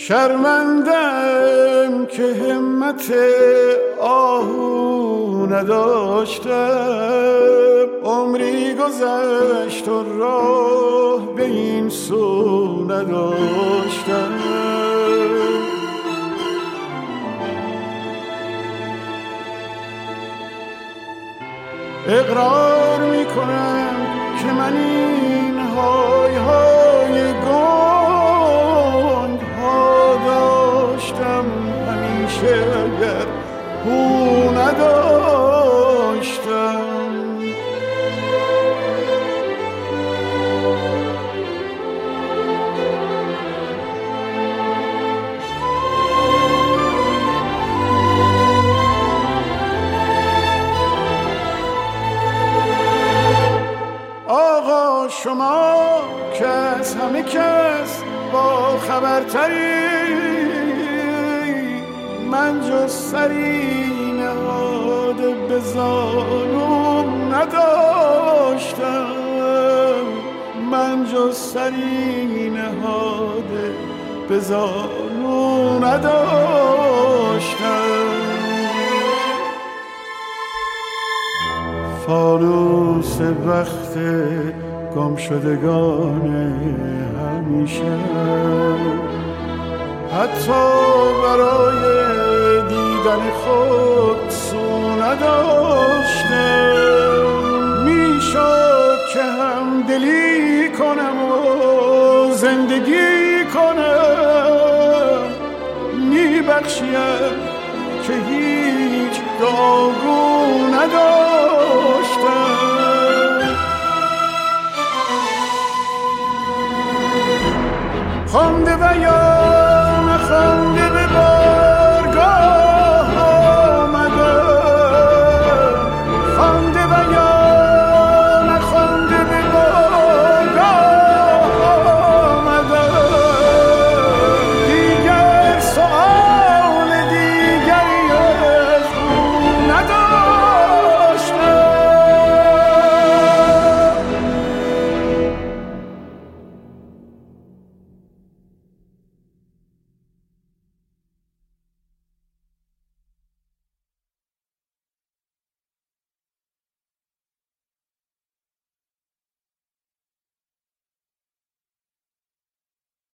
شرمندم که همت آهو نداشتم، عمری گذشت و راه به این سو نداشتم. اقرار میکنم که من این های های گنگ ها داشتم همیشه اگر او نداشتم. آقا شما که از همه کس با خبرتری، من جز سری نهاده به زانو نداشتم، من جز سری نهاده به زانو نداشتم. فانوس وقت گم شدگان همیشه حتی برای دیدن خود سو نداشتم. میشد که هم دلی کنم و زندگی کنم، میبخشیم که هیچ داغو نداشتم. خونده و